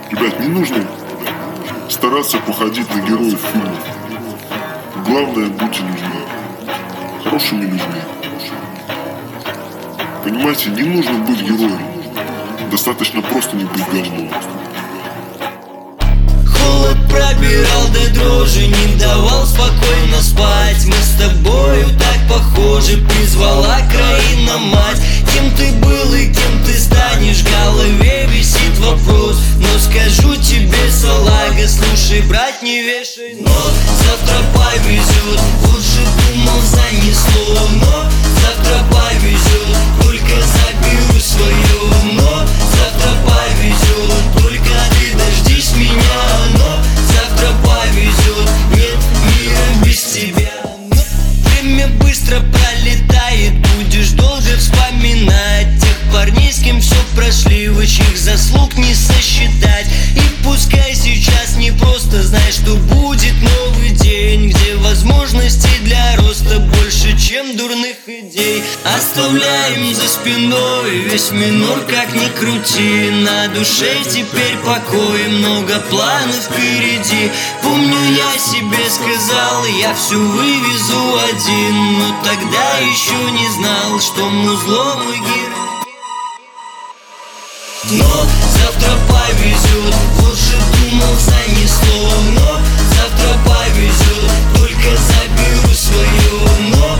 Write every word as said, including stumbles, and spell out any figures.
Ребят, не нужно стараться походить на героев фильмов. Главное, будьте людьми. Хорошими людьми. Понимаете, не нужно быть героем. Достаточно просто не быть говном. Холод пробирал до дрожи, не давал спокойно спать. Мы с тобою так похожи, призвала краина мать. Кем ты был и кем ты станешь, в голове висит вопрос. Но скажу тебе, салага, слушай, брат, не вешай нос. Завтра повезет, лучше думал, занесло. Но завтра повезет, только заберу свое. Но завтра повезет, только ты дождись меня. Но завтра повезет, нет мира без тебя. Но время быстро пролетает, будешь долго вспоминать тех парней, с кем все прошли, в чьих заслуг не сосчитать. И пускай сейчас не просто, знай, что будет новый день, где возможностей для роста больше, чем дурных идей. Оставляем за спиной весь минор, как ни крути. На душе теперь покой, много планов впереди. Помню, я себе сказал, я всю вывезу один, но тогда еще не знал, что музло мой герой. Но завтра повезет, лучше думал, занесло. Но завтра повезет, только заберу свое. Но